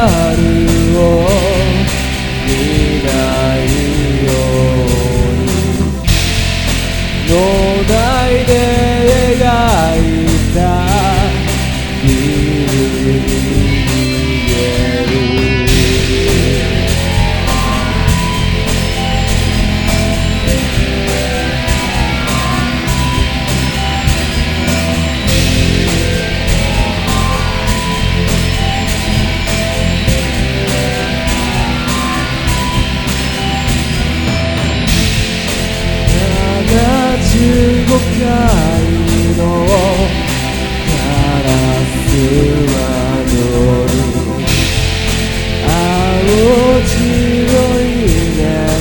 を見ないように脳内で描いたビルに逃げる15回のカラスは夜青白い熱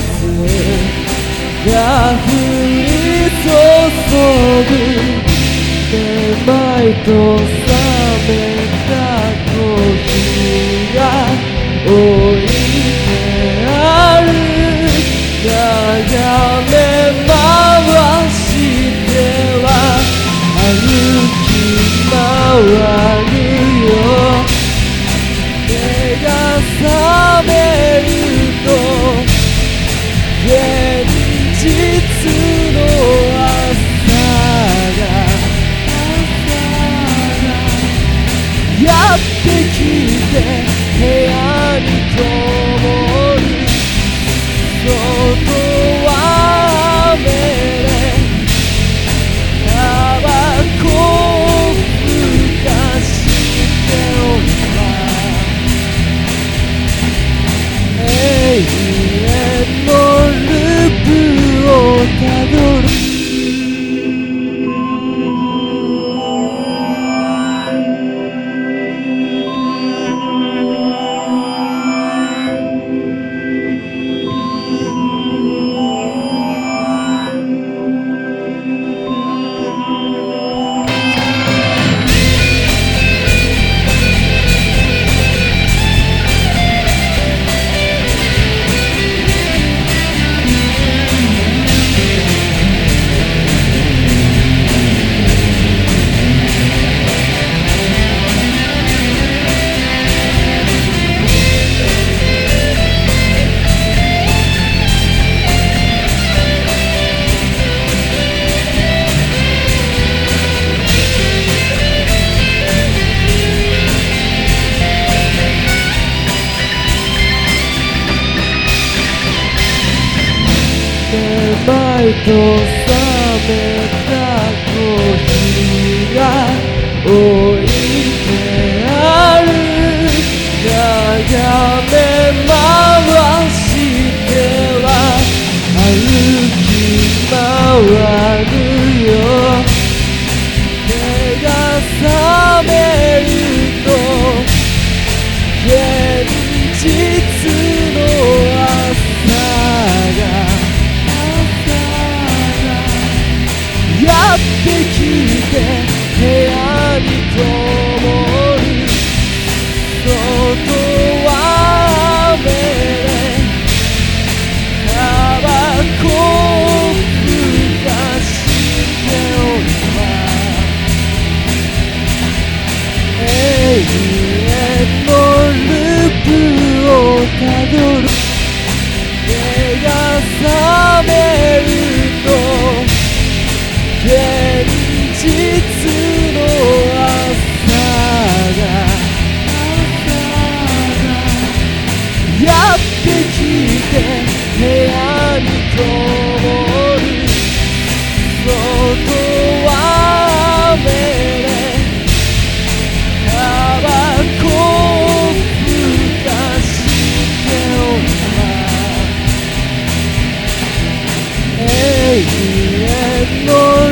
が降り注ぐめまいと冷めたコーヒーが置いてある流れ回しては歩き回るよ目が覚めると現実の朝がやってきて部屋にこもる外は雨でタバコをふかしておる永遠のループをたどる前と冷めたコーヒーが置いてある眺め回しては歩き回るよ目が覚めると現実の朝がやってきて部屋にこもる外は雨でタバコをふかしておるわ永遠のループをたどる目が覚めると現実の朝がやってきて部屋にこもる外は雨でタバコをふかしておるわ永遠の